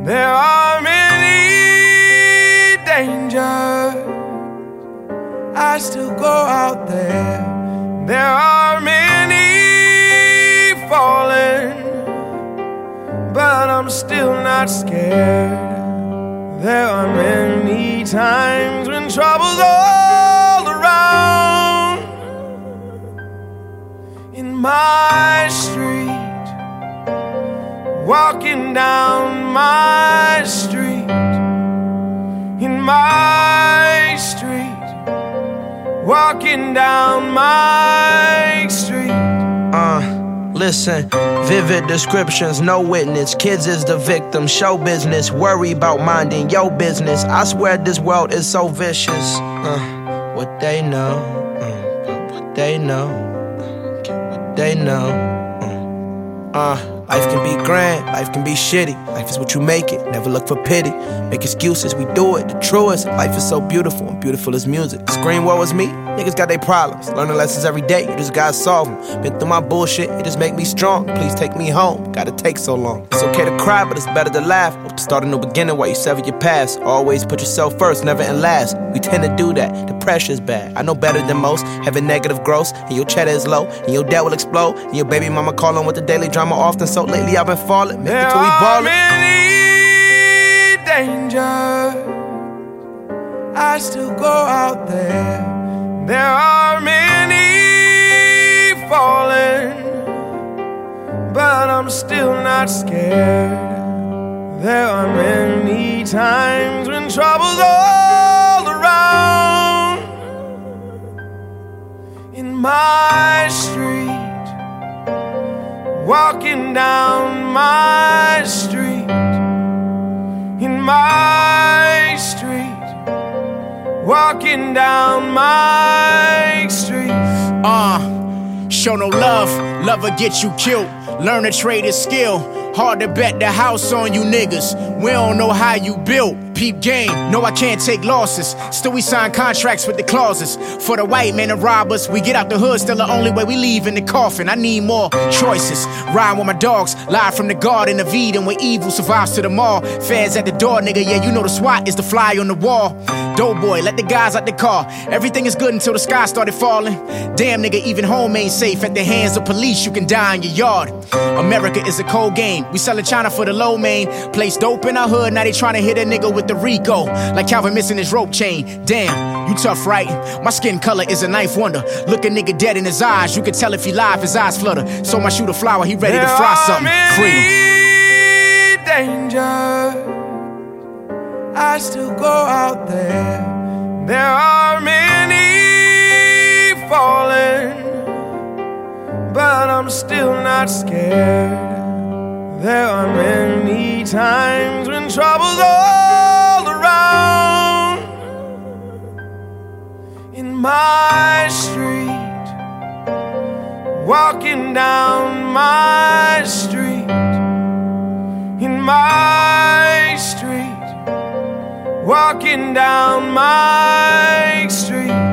There are many dangers. I still go out there. There are many falling, but I'm still not scared. There are many times when trouble's all around. In my street, walking down my street. In my street, walking down my street. Listen, vivid descriptions, no witness. Kids is the victim, show business. Worry about minding your business. I swear this world is so vicious. What they know, what they know, what they know. Life can be grand, life can be shitty. Life is what you make it, never look for pity. Make excuses, we do it, the truest. Life is so beautiful, and beautiful is music. Scream, woe is me, niggas got their problems. Learning lessons every day, you just gotta solve them. Been through my bullshit, it just make me strong. Please take me home, gotta take so long. It's okay to cry, but it's better to laugh. Or to start a new beginning while you sever your past. Always put yourself first, never in last. We tend to do that, the pressure's bad. I know better than most, having negative growth. And your cheddar is low, and your debt will explode. And your baby mama calling with the daily drama often. So lately I've been falling, make it till we ballin'. There are many dangers. I still go out there. There are many falling, but I'm still not scared. There are many times when trouble's all around. In my street, walking down my street. In my street, walking down my street. Show no love, love will get you killed. Learn to trade a skill. Hard to bet the house on you niggas. We don't know how you built. Peep game, no I can't take losses. Still we sign contracts with the clauses. For the white man to rob us, we get out the hood, still the only way we leave in the coffin. I need more choices. Ride with my dogs, live from the garden of Eden where evil survives to the mall. Feds at the door, nigga, yeah, you know the SWAT is the fly on the wall. Doughboy, let the guys out the car. Everything is good until the sky started falling. Damn nigga, even home ain't safe. At the hands of police, you can die in your yard. America is a cold game. We sellin' China for the low main. Place dope in our hood, now they tryna hit a nigga with the Rico. Like Calvin missing his rope chain. Damn, you tough, right? My skin color is a knife wonder. Look a nigga dead in his eyes, you can tell if he live, his eyes flutter. So my shoot a flower, he ready to fry something. Freedom. Danger. I still go out there. There are many falling, but I'm still not scared. There are many times when trouble's all around. In my street, walking down my street. In my street, walking down my street.